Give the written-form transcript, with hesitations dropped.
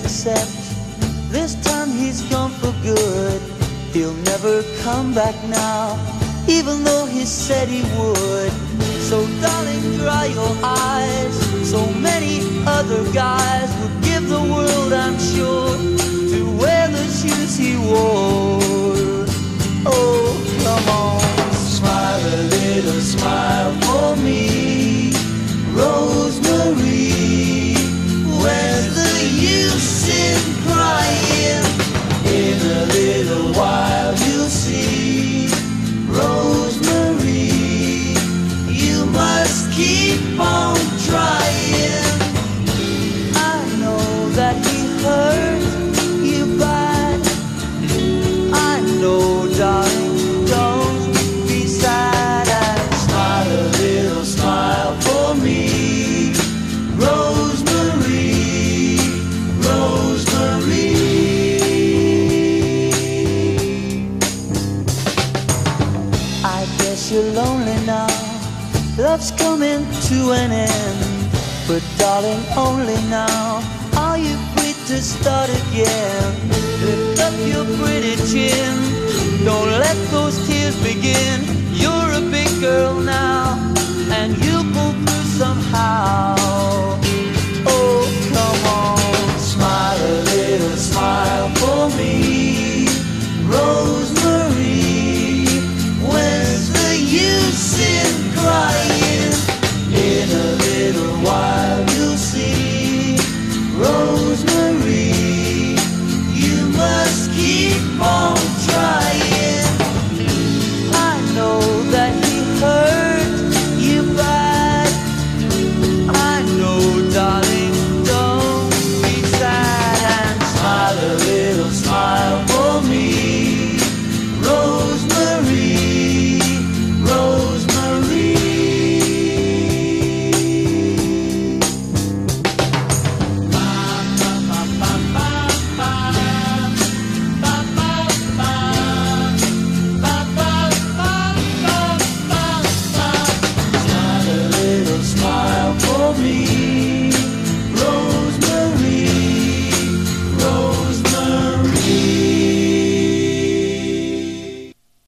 accept this time he's gone for good. He'll never come back now, even though he said he would. So darling, dry your eyes. So many other guys would give the world, I'm sure, to wear the shoes he wore. Oh, come on, smile a little smile for me, Rosemary. Where's the use in crying? In a little while you'll see, Rosemary, you must keep on trying. I know that he hurt you bad. I know, darling, don't be sad. And smile a little smile for me, Rosemary, Rosemary. I guess you're lonely now, love's coming to an end. But darling, only now are you free to start again. Lift up your pretty chin, don't let those tears begin. You're a big girl now.